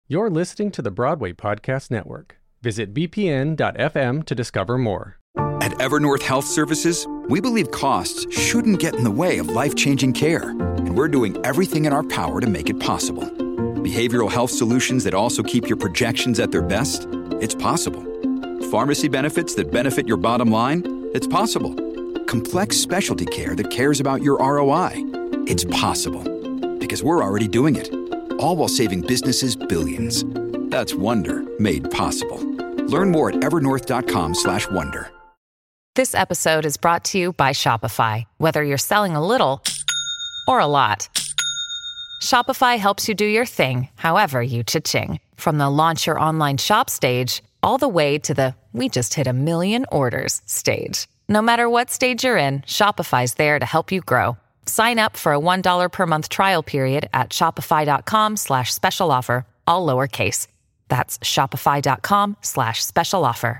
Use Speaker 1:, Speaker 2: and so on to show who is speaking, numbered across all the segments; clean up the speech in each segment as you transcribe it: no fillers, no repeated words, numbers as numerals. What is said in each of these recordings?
Speaker 1: You're listening to the Broadway Podcast Network. Visit bpn.fm to discover more.
Speaker 2: At Evernorth Health Services, we believe costs shouldn't get in the way of life-changing care, and we're doing everything in our power to make it possible. Behavioral health solutions that also keep your projections at their best? It's possible. Pharmacy benefits that benefit your bottom line? It's possible. Complex specialty care that cares about your ROI? It's possible. Because we're already doing it. All while saving businesses billions. That's Wonder made possible. Learn more at evernorth.com/wonder.
Speaker 3: This episode is brought to you by Shopify. Whether you're selling a little or a lot, Shopify helps you do your thing, however you cha-ching. From the launch your online shop stage, all the way to the we just hit 1 million orders stage. No matter what stage you're in, Shopify's there to help you grow. Sign up for a $1 per month trial period at shopify.com/special offer, all lowercase. That's shopify.com/special offer.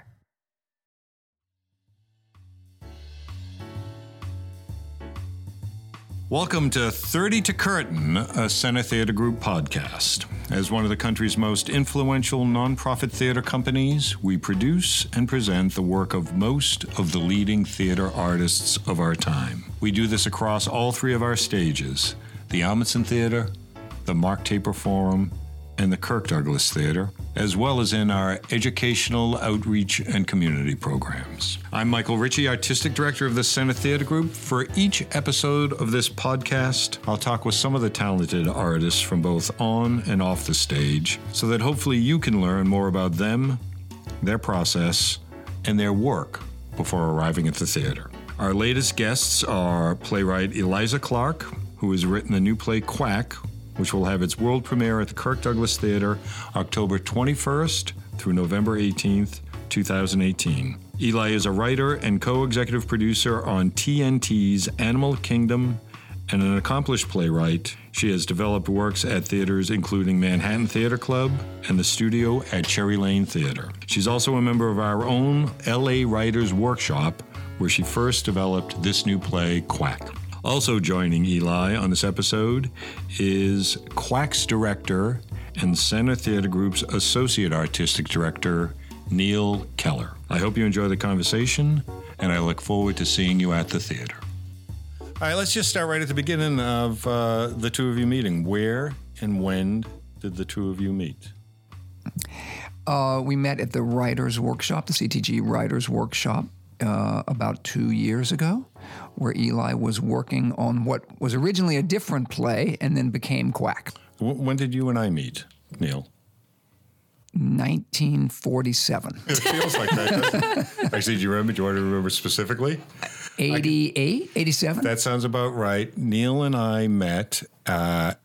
Speaker 4: Welcome to 30 to Curtain, a Center Theatre Group podcast. As one of the country's most influential nonprofit theater companies, we produce and present the work of most of the leading theater artists of our time. We do this across all three of our stages, the Ahmanson Theater, the Mark Taper Forum, and the Kirk Douglas Theater, as well as in our educational, outreach, and community programs. I'm Michael Ritchie, Artistic Director of the Center Theatre Group. For each episode of this podcast, I'll talk with some of the talented artists from both on and off the stage, so that hopefully you can learn more about them, their process, and their work before arriving at the theater. Our latest guests are playwright Eliza Clark, who has written the new play Quack, which will have its world premiere at the Kirk Douglas Theater October 21st through November 18th, 2018. Eli is a writer and co-executive producer on TNT's Animal Kingdom and an accomplished playwright. She has developed works at theaters including Manhattan Theater Club and the studio at Cherry Lane Theater. She's also a member of our own LA Writers Workshop, where she first developed this new play, Quack. Also joining Eli on this episode is Quack's director and Center Theatre Group's Associate Artistic Director, Neil Keller. I hope you enjoy the conversation, and I look forward to seeing you at the theater. All right, let's just start right at the beginning of the two of you meeting. Where and when did the two of you meet?
Speaker 5: We met at the Writers Workshop, the CTG Writers Workshop, about 2 years ago, where Eli was working on what was originally a different play and then became Quack.
Speaker 4: When did you and I meet, Neil?
Speaker 5: 1947.
Speaker 4: It feels like that, doesn't it? Actually, do you want to remember specifically?
Speaker 5: 88, 87?
Speaker 4: That sounds about right. Neil and I met at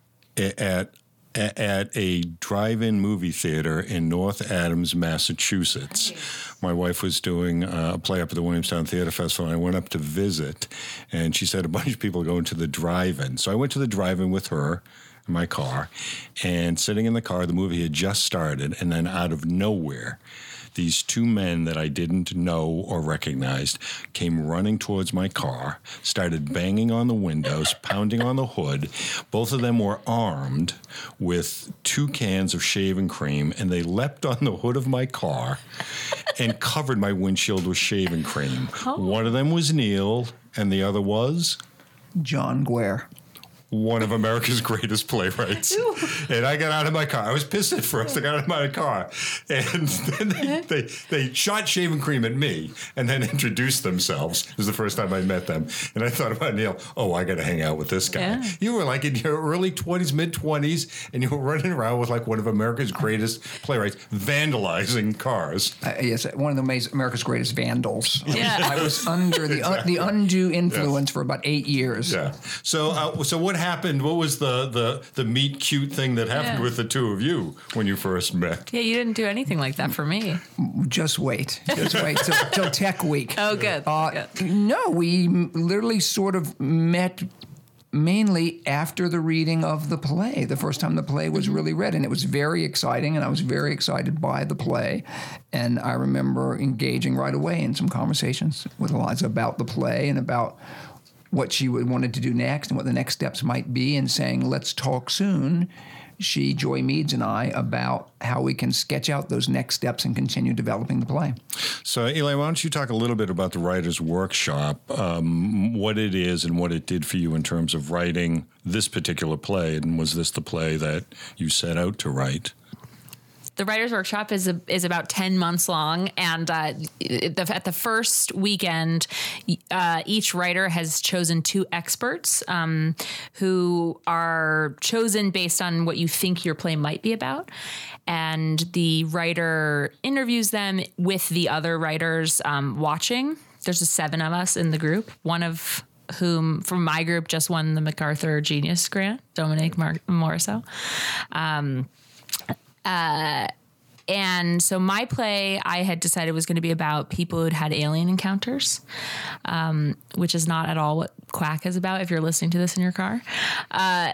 Speaker 4: a drive-in movie theater in North Adams, Massachusetts. My wife was doing a play up at the Williamstown Theater Festival, and I went up to visit, and she said a bunch of people going to the drive-in. So I went to the drive-in with her in my car, and sitting in the car, the movie had just started, and then out of nowhere, these two men that I didn't know or recognized came running towards my car, started banging on the windows, pounding on the hood. Both of them were armed with 2 cans of shaving cream, and they leapt on the hood of my car and covered my windshield with shaving cream. Oh. One of them was Neil, and the other was?
Speaker 5: John Guare.
Speaker 4: One of America's greatest playwrights. And I got out of my car. I was pissed at first. I got out of my car. And then they shot shaving cream at me and then introduced themselves. It was the first time I met them. And I thought about Neil, I got to hang out with this guy. Yeah. You were like in your early 20s, mid-20s, and you were running around with like one of America's greatest playwrights vandalizing cars.
Speaker 5: Yes, one of America's greatest vandals. Yeah. I was under the undue influence for about 8 years.
Speaker 4: Yeah. So what happened? What was the meet cute thing that happened with the two of you when you first met?
Speaker 6: Yeah, you didn't do anything like that for me.
Speaker 5: Just wait till Tech Week.
Speaker 6: Oh, good.
Speaker 5: No, we literally sort of met mainly after the reading of the play, the first time the play was really read. And it was very exciting, and I was very excited by the play. And I remember engaging right away in some conversations with Eliza about the play and about what she wanted to do next and what the next steps might be, and saying, let's talk soon. she, Joy Meads, and I about how we can sketch out those next steps and continue developing the play.
Speaker 4: So, Eli, why don't you talk a little bit about the Writers' Workshop, what it is and what it did for you in terms of writing this particular play, and was this the play that you set out to write?
Speaker 6: The Writers' Workshop is about 10 months long, and at the first weekend, each writer has chosen 2 experts who are chosen based on what you think your play might be about, and the writer interviews them with the other writers watching. There's 7 of us in the group, one of whom from my group just won the MacArthur Genius Grant, Dominique Morisseau. And so my play, I had decided was going to be about people who'd had alien encounters, which is not at all what Quack is about if you're listening to this in your car. But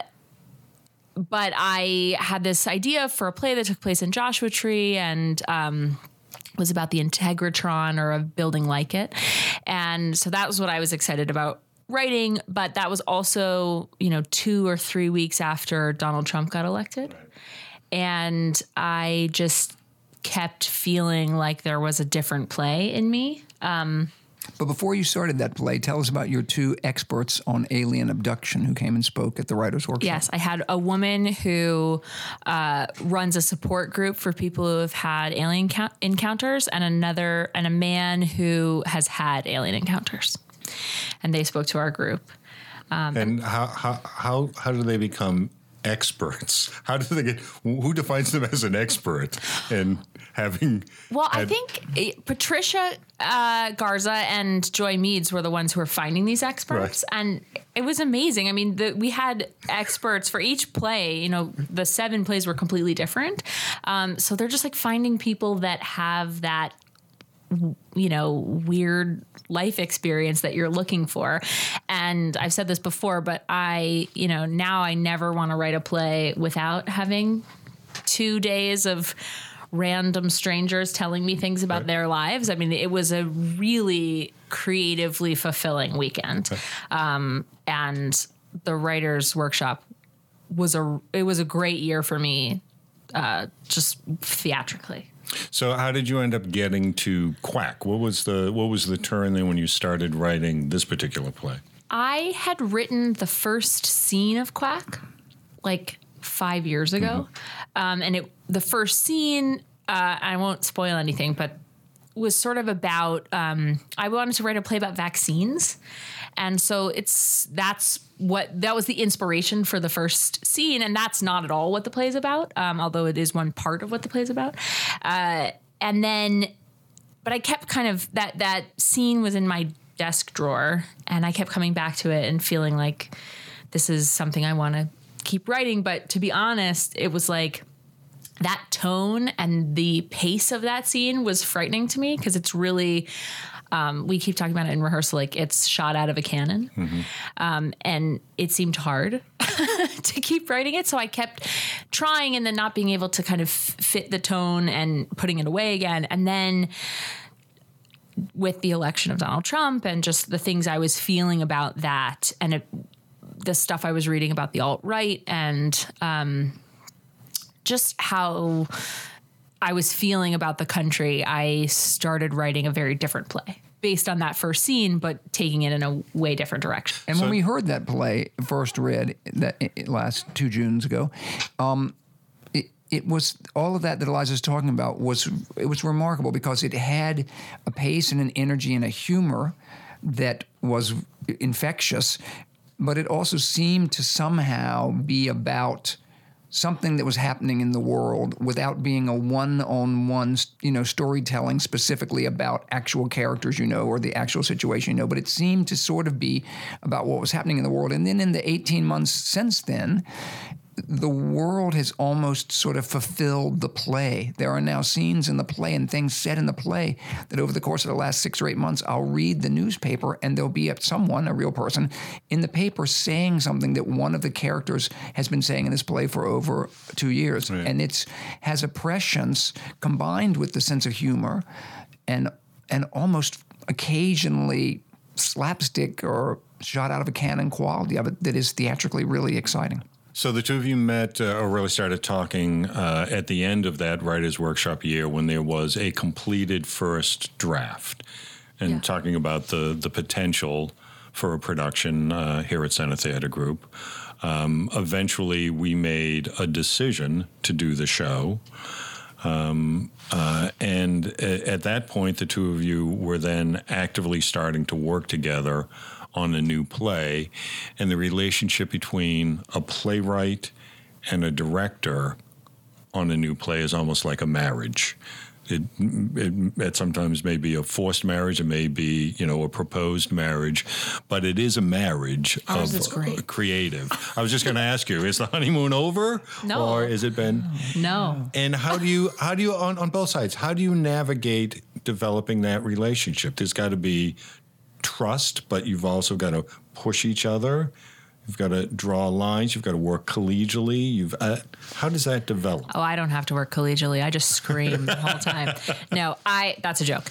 Speaker 6: I had this idea for a play that took place in Joshua Tree and was about the Integratron or a building like it. And so that was what I was excited about writing. But that was also, 2 or 3 weeks after Donald Trump got elected. And I just kept feeling like there was a different play in me.
Speaker 5: But before you started that play, tell us about your 2 experts on alien abduction who came and spoke at the Writers' Workshop.
Speaker 6: Yes, I had a woman who runs a support group for people who have had alien encounters, and a man who has had alien encounters, and they spoke to our group.
Speaker 4: And how do they become experts? How do they get? Who defines them as an expert in having?
Speaker 6: Well, I think Patricia Garza and Joy Meads were the ones who were finding these experts,
Speaker 4: right.
Speaker 6: And it was amazing. I mean, we had experts for each play. The 7 plays were completely different, so they're just like finding people that have that weird life experience that you're looking for. And I've said this before, but now I never want to write a play without having 2 days of random strangers telling me things about their lives. I mean, it was a really creatively fulfilling weekend. And the Writers' Workshop was a great year for me, just theatrically.
Speaker 4: So how did you end up getting to Quack? What was the turn then when you started writing this particular play? I
Speaker 6: had written the first scene of Quack like 5 years ago. And the first scene, I won't spoil anything, but was sort of about, I wanted to write a play about vaccines. And so that was the inspiration for the first scene. And that's not at all what the play is about, although it is one part of what the play is about. But I kept kind of, that scene was in my desk drawer, and I kept coming back to it and feeling like this is something I want to keep writing. But to be honest, it was like that tone and the pace of that scene was frightening to me, because it's really, we keep talking about it in rehearsal, like it's shot out of a cannon. And it seemed hard to keep writing it. So I kept trying and then not being able to kind of fit the tone and putting it away again. And then with the election of Donald Trump and just the things I was feeling about that, and the stuff I was reading about the alt-right, and just how I was feeling about the country, I started writing a very different play based on that first scene, but taking it in a way different direction.
Speaker 5: And when we heard that play first read last 2 Junes ago, it was all of that Eliza's talking about it was remarkable, because it had a pace and an energy and a humor that was infectious, but it also seemed to somehow be about something that was happening in the world without being a one-on-one, storytelling specifically about actual characters, or the actual situation, but it seemed to sort of be about what was happening in the world. And then in the 18 months since then, the world has almost sort of fulfilled the play. There are now scenes in the play and things said in the play that over the course of the last 6 or 8 months, I'll read the newspaper and there'll be someone, a real person, in the paper saying something that one of the characters has been saying in this play for over 2 years. Right. And it has a prescience combined with the sense of humor and almost occasionally slapstick or shot out of a cannon quality of it that is theatrically really exciting.
Speaker 4: So the two of you met or really started talking at the end of that writer's workshop year when there was a completed first draft and talking about the potential for a production here at Center Theater Group. Eventually, we made a decision to do the show. And at that point, the two of you were then actively starting to work together on a new play, and the relationship between a playwright and a director on a new play is almost like a marriage. It sometimes may be a forced marriage, it may be, a proposed marriage, but it is a marriage of creative. I was just going to ask you, is the honeymoon over?
Speaker 6: No.
Speaker 4: Or has it been?
Speaker 6: No.
Speaker 4: And how do you on both sides, how do you navigate developing that relationship? There's got to be trust, but you've also got to push each other. You've got to draw lines. You've got to work collegially. How does that develop?
Speaker 6: Oh, I don't have to work collegially. I just scream the whole time. No, that's a joke.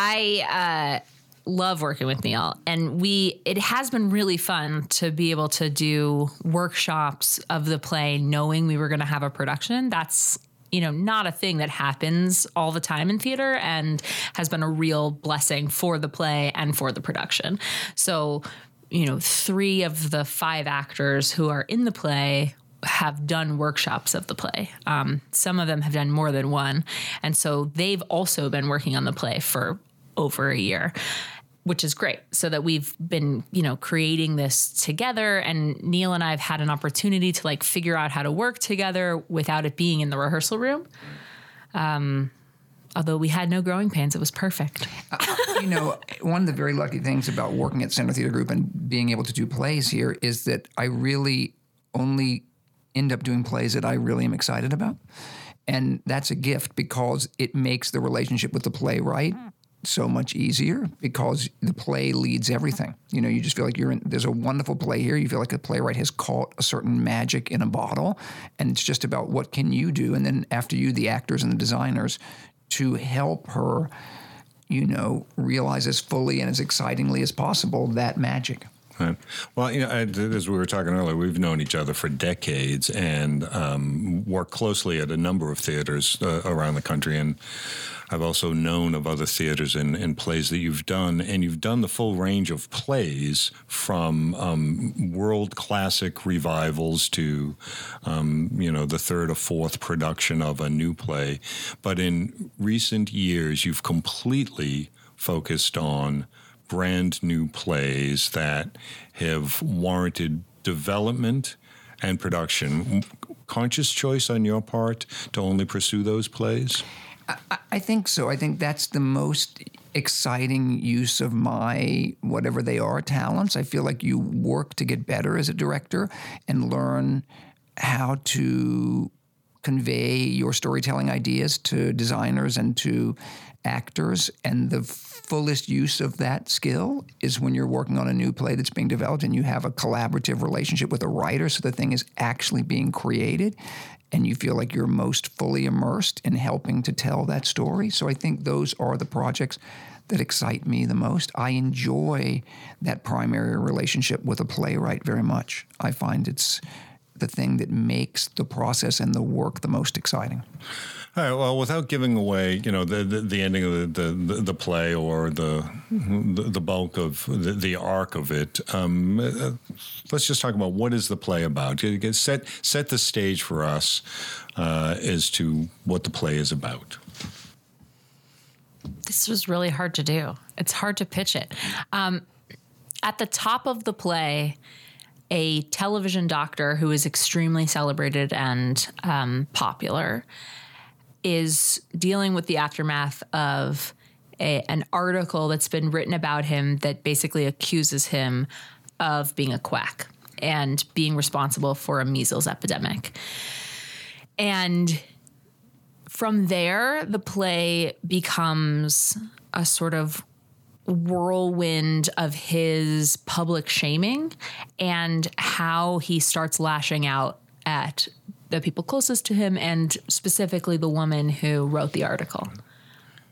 Speaker 6: I love working with Neil, and it has been really fun to be able to do workshops of the play, knowing we were going to have a production. That's not a thing that happens all the time in theater, and has been a real blessing for the play and for the production. So, 3 of the 5 actors who are in the play have done workshops of the play. Some of them have done more than one. And so they've also been working on the play for over a year, which is great. So that we've been, creating this together, and Neil and I have had an opportunity to figure out how to work together without it being in the rehearsal room. Although we had no growing pains, it was perfect.
Speaker 5: One of the very lucky things about working at Center Theater Group and being able to do plays here is that I really only end up doing plays that I really am excited about. And that's a gift because it makes the relationship with the playwright so much easier because the play leads everything. You just feel like there's a wonderful play here. You feel like the playwright has caught a certain magic in a bottle, and it's just about what can you do, and then after you, the actors and the designers, to help her, realize as fully and as excitingly as possible that magic.
Speaker 4: Right. Well, as we were talking earlier, we've known each other for decades and worked closely at a number of theaters around the country. And I've also known of other theaters and plays that you've done. And you've done the full range of plays from world classic revivals to, the 3rd or 4th production of a new play. But in recent years, you've completely focused on brand new plays that have warranted development and production. Conscious choice on your part to only pursue those plays?
Speaker 5: I think so. I think that's the most exciting use of my, whatever they are, talents. I feel like you work to get better as a director and learn how to convey your storytelling ideas to designers and to actors, and the fullest use of that skill is when you're working on a new play that's being developed and you have a collaborative relationship with a writer, so the thing is actually being created and you feel like you're most fully immersed in helping to tell that story. So I think those are the projects that excite me the most. I enjoy that primary relationship with a playwright very much. I find it's the thing that makes the process and the work the most exciting.
Speaker 4: All right. Well, without giving away, the ending of the play or the bulk of the arc of it, let's just talk about what is the play about. Set the stage for us as to what the play is about.
Speaker 6: This was really hard to do. It's hard to pitch it. At the top of the play, a television doctor who is extremely celebrated and popular is dealing with the aftermath of an article that's been written about him that basically accuses him of being a quack and being responsible for a measles epidemic. And from there, the play becomes a sort of whirlwind of his public shaming and how he starts lashing out at the people closest to him and specifically the woman who wrote the article.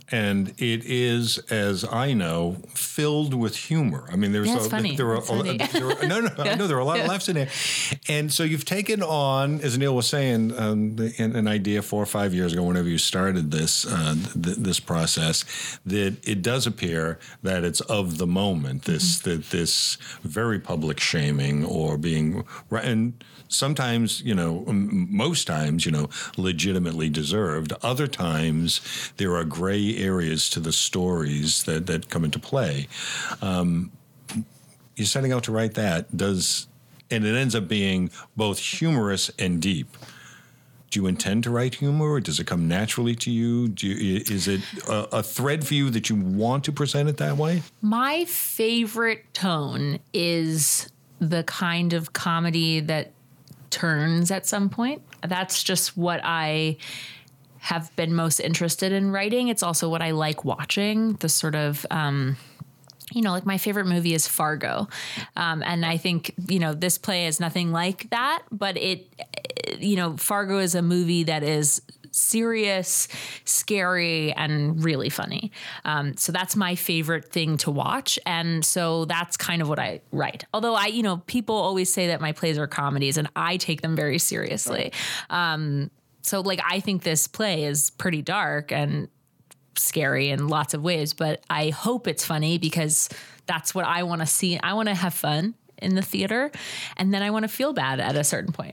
Speaker 4: And it is, as I know, filled with humor. I mean, there's
Speaker 6: funny.
Speaker 4: There are I know there are a lot of laughs in there. And so you've taken on, as Neil was saying, an idea 4 or 5 years ago, whenever you started this this process, that it does appear that it's of the moment. This very public shaming or being, and sometimes, most times, legitimately deserved. Other times, there are gray areas to the stories that come into play. You're setting out to write that, and it ends up being both humorous and deep. Do you intend to write humor, or does it come naturally to you? Is it a thread for you that you want to present it that way?
Speaker 6: My favorite tone is the kind of comedy that turns at some point. That's just what I have been most interested in writing. It's also what I like watching, the sort of, like my favorite movie is Fargo. And I think, this play is nothing like that, but Fargo is a movie that is serious, scary, and really funny. So that's my favorite thing to watch. And so that's kind of what I write. Although people always say that my plays are comedies, and I take them very seriously. So I think this play is pretty dark and scary in lots of ways, but I hope it's funny because that's what I want to see. I want to have fun in the theater, and then I want to feel bad at a certain point.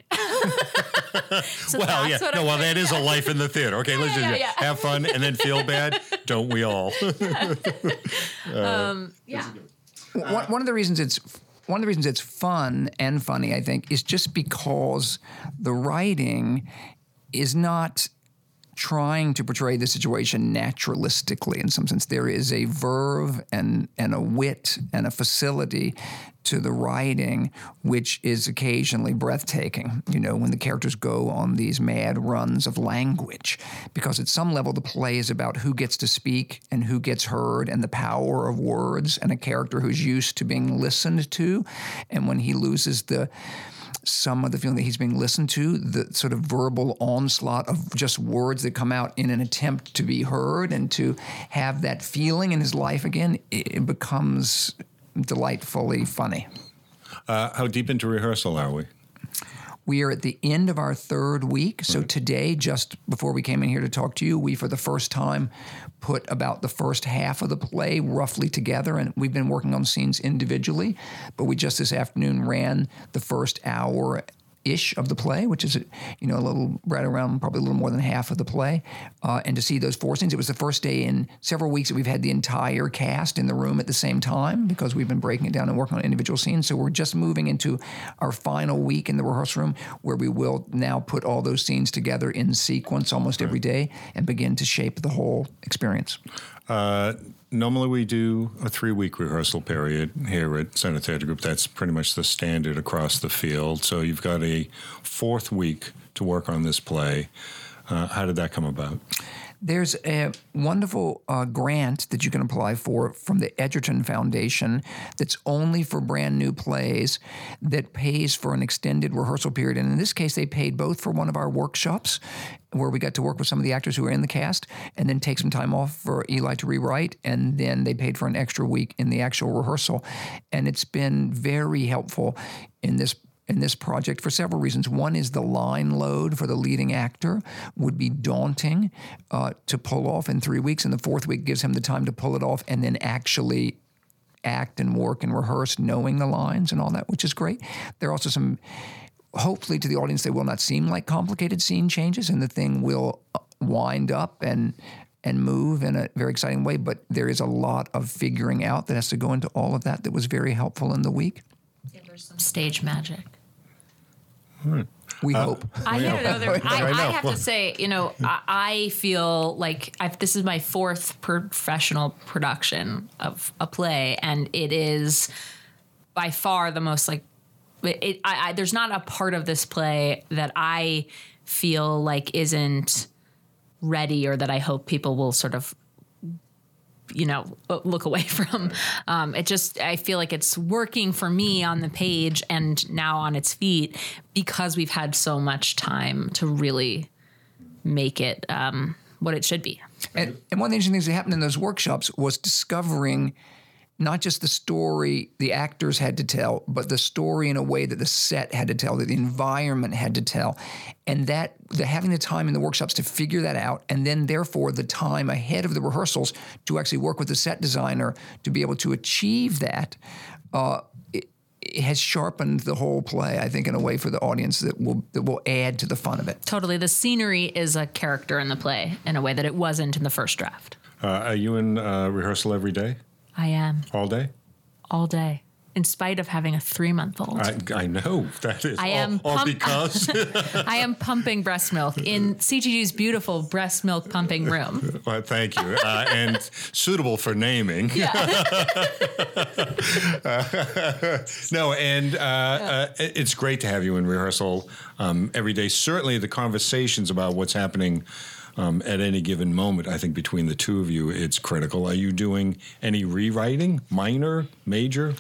Speaker 4: That is a life in the theater. Okay, let's just have fun and then feel bad. Don't we all?
Speaker 5: One of the reasons it's fun and funny, I think, is just because the writing is not trying to portray the situation naturalistically. In some sense, there is a verve and a wit and a facility to the writing, which is occasionally breathtaking, when the characters go on these mad runs of language. Because at some level, the play is about who gets to speak and who gets heard and the power of words, and a character who's used to being listened to. And when he loses some of the feeling that he's being listened to, the sort of verbal onslaught of just words that come out in an attempt to be heard and to have that feeling in his life again, it becomes delightfully funny.
Speaker 4: How deep into rehearsal are we?
Speaker 5: We are at the end of our third week. So today, just before we came in here to talk to you, we for the first time put about the first half of the play roughly together, and we've been working on scenes individually, but we just this afternoon ran the first hour-ish of the play, which is, a little right around probably a little more than half of the play. And to see those 4 scenes, it was the first day in several weeks that we've had the entire cast in the room at the same time, because we've been breaking it down and working on individual scenes. So we're just moving into our final week in the rehearsal room, where we will now put all those scenes together in sequence almost every day and begin to shape the whole experience.
Speaker 4: Normally we do a 3-week rehearsal period here at Center Theatre Group. That's pretty much the standard across the field. So you've got a 4th week to work on this play. How did that come about?
Speaker 5: There's a wonderful grant that you can apply for from the Edgerton Foundation that's only for brand new plays, that pays for an extended rehearsal period. And in this case, they paid both for one of our workshops, where we got to work with some of the actors who were in the cast, and then take some time off for Eli to rewrite. And then they paid for an extra week in the actual rehearsal. And it's been very helpful in this project for several reasons. One is the line load for the leading actor would be daunting to pull off in 3 weeks, and the 4th week gives him the time to pull it off and then actually act and work and rehearse knowing the lines and all that, which is great. There are also some, hopefully to the audience, they will not seem like complicated scene changes, and the thing will wind up and move in a very exciting way, but there is a lot of figuring out that has to go into all of that was very helpful in the week.
Speaker 6: Yeah, there's some stage magic.
Speaker 5: We hope.
Speaker 6: I have to say, I feel like this is my 4th professional production of a play, and it is by far the most there's not a part of this play that I feel like isn't ready, or that I hope people will sort of look away from. I feel like it's working for me on the page and now on its feet because we've had so much time to really make it what it should be.
Speaker 5: And one of the interesting things that happened in those workshops was discovering not just the story the actors had to tell, but the story in a way that the set had to tell, that the environment had to tell. And that having the time in the workshops to figure that out, and then therefore the time ahead of the rehearsals to actually work with the set designer to be able to achieve that, it has sharpened the whole play, I think, in a way for the audience that will add to the fun of it.
Speaker 6: Totally. The scenery is a character in the play in a way that it wasn't in the first draft.
Speaker 4: Are you in rehearsal every day?
Speaker 6: I am.
Speaker 4: All day?
Speaker 6: All day. In spite of having a 3-month-old.
Speaker 4: I know. That is all because...
Speaker 6: I am pumping breast milk in CTG's beautiful breast milk pumping room.
Speaker 4: Well, thank you. And suitable for naming.
Speaker 6: Yeah.
Speaker 4: No, and it's great to have you in rehearsal every day. Certainly the conversations about what's happening at any given moment, I think between the two of you, it's critical. Are you doing any rewriting, minor, major?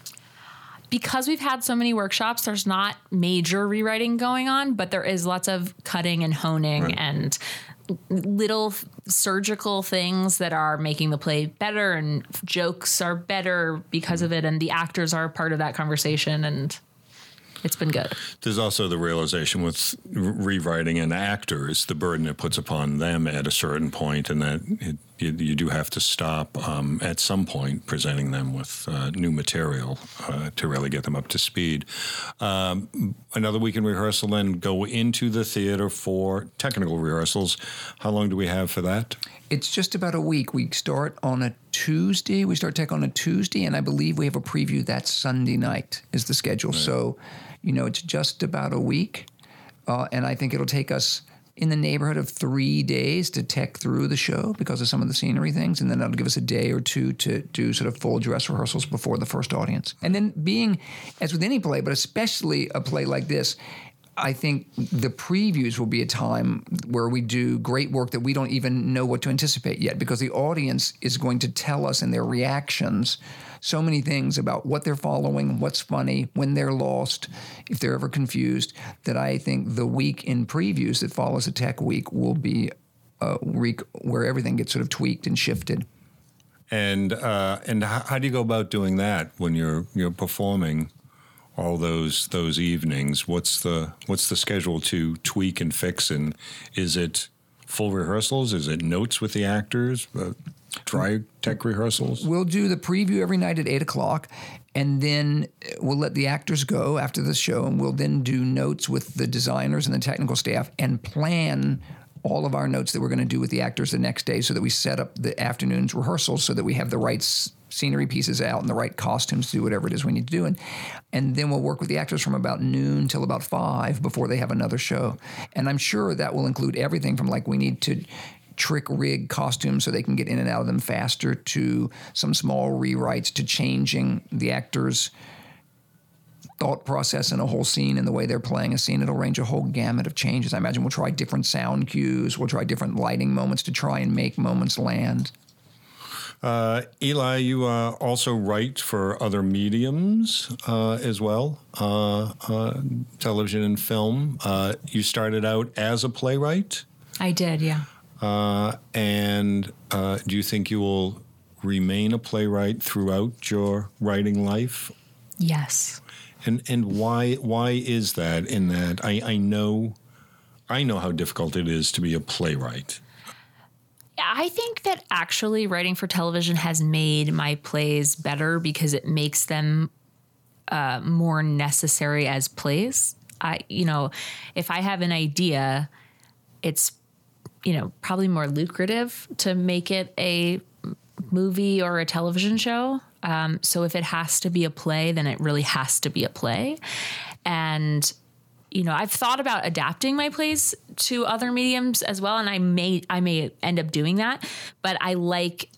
Speaker 6: Because we've had so many workshops, there's not major rewriting going on, but there is lots of cutting and honing and little surgical things that are making the play better, and jokes are better because of it, and the actors are part of that conversation, and it's been good. There's
Speaker 4: also the realization with rewriting an actor is the burden it puts upon them at a certain point, and that you do have to stop at some point presenting them with new material to really get them up to speed. Another week in rehearsal, then go into the theater for technical rehearsals. How long do we have for that?
Speaker 5: It's just about a week. We start on a Tuesday. We start tech on a Tuesday, and I believe we have a preview that Sunday night is the schedule. Right. So, it's just about a week, and I think it'll take us in the neighborhood of 3 days to tech through the show because of some of the scenery things, and then that'll give us a day or two to do sort of full dress rehearsals before the first audience. And then being, as with any play, but especially a play like this, I think the previews will be a time where we do great work that we don't even know what to anticipate yet, because the audience is going to tell us in their reactions so many things about what they're following, what's funny, when they're lost, if they're ever confused, that I think the week in previews that follows a tech week will be a week where everything gets sort of tweaked and shifted.
Speaker 4: And how do you go about doing that when you're performing all those evenings? What's the schedule to tweak and fix? And is it full rehearsals? Is it notes with the actors? Dry tech rehearsals?
Speaker 5: We'll do the preview every night at 8:00, and then we'll let the actors go after the show, and we'll then do notes with the designers and the technical staff and plan all of our notes that we're going to do with the actors the next day, so that we set up the afternoon's rehearsals so that we have the right scenery pieces out and the right costumes to do whatever it is we need to do. And then we'll work with the actors from about noon till about 5 before they have another show. And I'm sure that will include everything from, like, we need to trick rig costumes so they can get in and out of them faster, to some small rewrites, to changing the actors' thought process in a whole scene and the way they're playing a scene. It'll range a whole gamut of changes. I imagine we'll try different sound cues. We'll try different lighting moments to try and make moments land.
Speaker 4: Eli, you also write for other mediums as well, television and film. You started out as a playwright?
Speaker 6: I did, yeah.
Speaker 4: And do you think you will remain a playwright throughout your writing life?
Speaker 6: Yes.
Speaker 4: And why is that? In that I know how difficult it is to be a playwright.
Speaker 6: I think that actually writing for television has made my plays better because it makes them more necessary as plays. If I have an idea, it's probably more lucrative to make it a movie or a television show. So if it has to be a play, then it really has to be a play. And, I've thought about adapting my plays to other mediums as well. And I may end up doing that, but I like,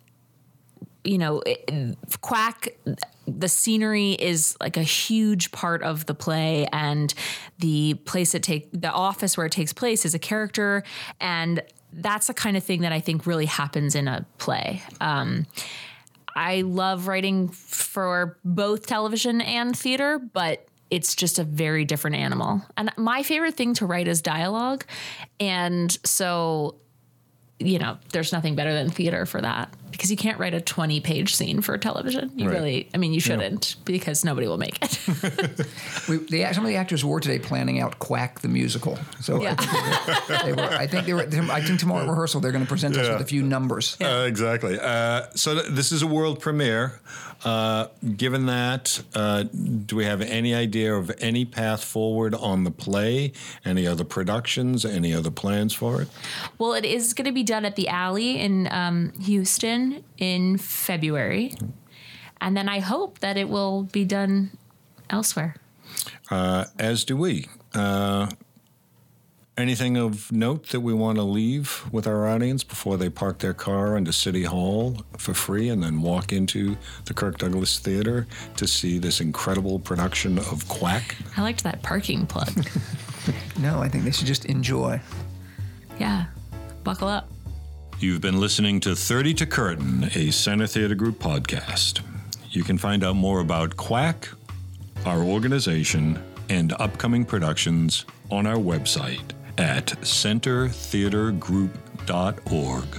Speaker 6: Quack, the scenery is like a huge part of the play, and the office where it takes place is a character. And that's the kind of thing that I think really happens in a play. I love writing for both television and theater, but it's just a very different animal. And my favorite thing to write is dialogue. And so, there's nothing better than theater for that, because you can't write a 20-page scene for television. You you shouldn't, because nobody will make it.
Speaker 5: Some of the actors were today planning out Quack the musical. So
Speaker 6: Yeah.
Speaker 5: I think tomorrow at rehearsal they're going to present us with a few numbers.
Speaker 4: Exactly. So this is a world premiere. Given that, do we have any idea of any path forward on the play? Any other productions? Any other plans for it?
Speaker 6: Well, it is going to be done at the Alley in Houston in February. And then I hope that it will be done elsewhere.
Speaker 4: As do we. Anything of note that we want to leave with our audience before they park their car into City Hall for free and then walk into the Kirk Douglas Theater to see this incredible production of Quack?
Speaker 6: I liked that parking plug.
Speaker 5: No, I think they should just enjoy.
Speaker 6: Yeah. Buckle up.
Speaker 4: You've been listening to 30 to Curtain, a Center Theater Group podcast. You can find out more about Quack, our organization, and upcoming productions on our website at centertheatergroup.org.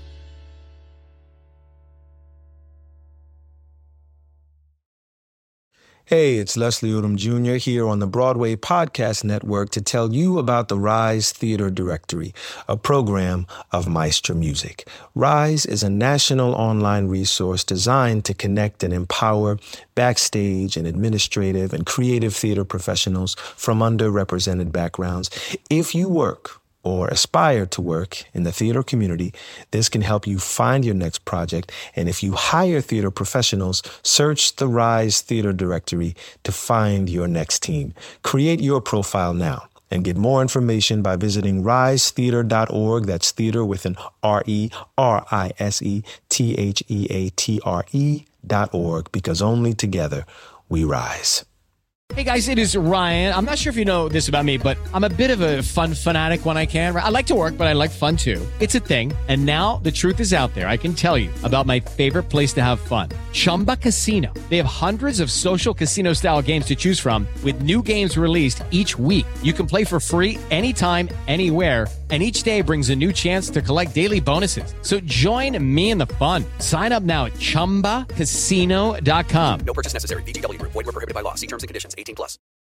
Speaker 7: Hey, it's Leslie Odom Jr. here on the Broadway Podcast Network to tell you about the Rise Theater Directory, a program of Maestro Music. Rise is a national online resource designed to connect and empower backstage and administrative and creative theater professionals from underrepresented backgrounds. If you work or aspire to work in the theater community, this can help you find your next project. And if you hire theater professionals, search the Rise Theater Directory to find your next team. Create your profile now and get more information by visiting risetheater.org. That's theater with an RERISETHEATRE.org, because only together we rise.
Speaker 8: Hey guys, it is Ryan. I'm not sure if you know this about me, but I'm a bit of a fun fanatic when I can. I like to work, but I like fun too. It's a thing. And now the truth is out there. I can tell you about my favorite place to have fun. Chumba Casino. They have hundreds of social casino style games to choose from, with new games released each week. You can play for free anytime, anywhere. And each day brings a new chance to collect daily bonuses. So join me in the fun. Sign up now at ChumbaCasino.com.
Speaker 9: No purchase necessary. VGW Group. Void where prohibited by law. See terms and conditions. 18+.